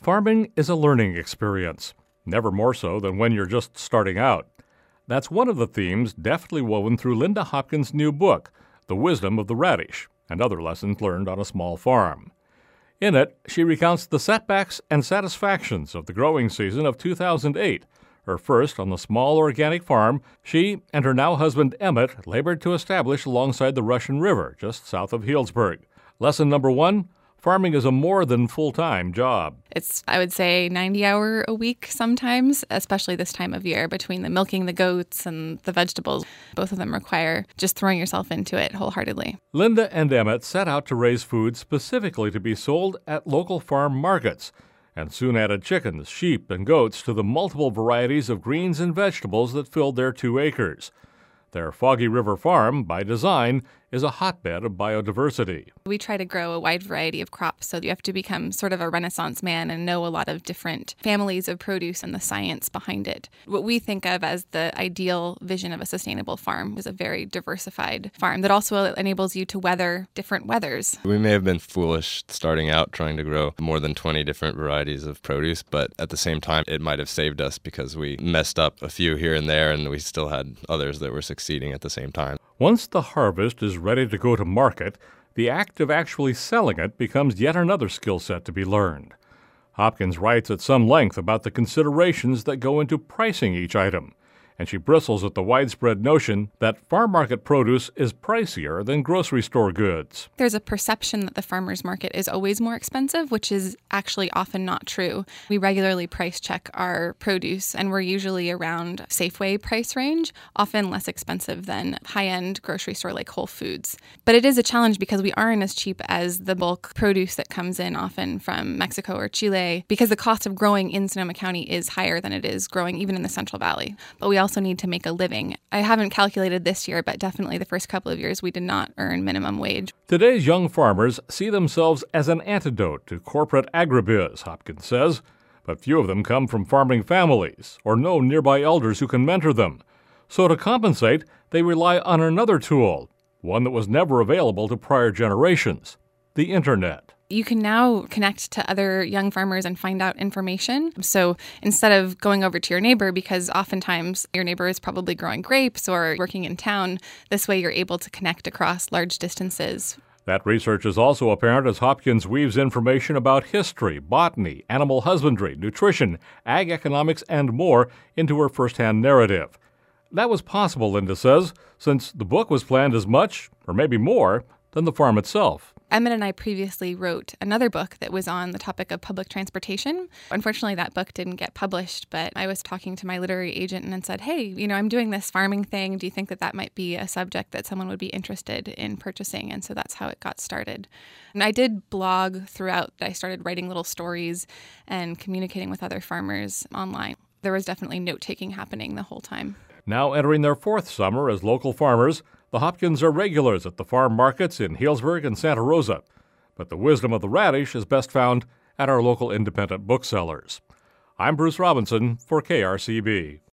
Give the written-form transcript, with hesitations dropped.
Farming is a learning experience, never more so than when you're just starting out. That's one of the themes deftly woven through Linda Hopkins' new book, The Wisdom of the Radish, and other lessons learned on a small farm. In it, she recounts the setbacks and satisfactions of the growing season of 2008, her first on the small organic farm she and her now husband Emmett labored to establish alongside the Russian River, just south of Healdsburg. Lesson number 1, farming is a more than full-time job. It's, I would say, 90-hour a week sometimes, especially this time of year, between the milking the goats and the vegetables. Both of them require just throwing yourself into it wholeheartedly. Linda and Emmett set out to raise food specifically to be sold at local farm markets, and soon added chickens, sheep, and goats to the multiple varieties of greens and vegetables that filled their 2 acres. Their Foggy River farm, by design, is a hotbed of biodiversity. We try to grow a wide variety of crops, so you have to become sort of a Renaissance man and know a lot of different families of produce and the science behind it. What we think of as the ideal vision of a sustainable farm is a very diversified farm that also enables you to weather different weathers. We may have been foolish starting out trying to grow more than 20 different varieties of produce, but at the same time, it might have saved us because we messed up a few here and there, and we still had others that were succeeding at the same time. Once the harvest is ready to go to market, the act of actually selling it becomes yet another skill set to be learned. Hopkins writes at some length about the considerations that go into pricing each item, and she bristles at the widespread notion that farm market produce is pricier than grocery store goods. There's a perception that the farmer's market is always more expensive, which is actually often not true. We regularly price check our produce, and we're usually around Safeway price range, often less expensive than high-end grocery store like Whole Foods. But it is a challenge because we aren't as cheap as the bulk produce that comes in often from Mexico or Chile, because the cost of growing in Sonoma County is higher than it is growing even in the Central Valley. But we also need to make a living. I haven't calculated this year, but definitely the first couple of years we did not earn minimum wage. Today's young farmers see themselves as an antidote to corporate agribiz, Hopkins says, but few of them come from farming families or know nearby elders who can mentor them. So to compensate, they rely on another tool, one that was never available to prior generations: the Internet. You can now connect to other young farmers and find out information. So instead of going over to your neighbor, because oftentimes your neighbor is probably growing grapes or working in town, this way you're able to connect across large distances. That research is also apparent as Hopkins weaves information about history, botany, animal husbandry, nutrition, ag economics, and more into her firsthand narrative. That was possible, Linda says, since the book was planned as much, or maybe more, than the farm itself. Emmett and I previously wrote another book that was on the topic of public transportation. Unfortunately, that book didn't get published, but I was talking to my literary agent and said, hey, I'm doing this farming thing. Do you think that that might be a subject that someone would be interested in purchasing? And so that's how it got started. And I did blog throughout. I started writing little stories and communicating with other farmers online. There was definitely note-taking happening the whole time. Now entering their 4th summer as local farmers, the Hopkins are regulars at the farm markets in Healdsburg and Santa Rosa. But the wisdom of the radish is best found at our local independent booksellers. I'm Bruce Robinson for KRCB.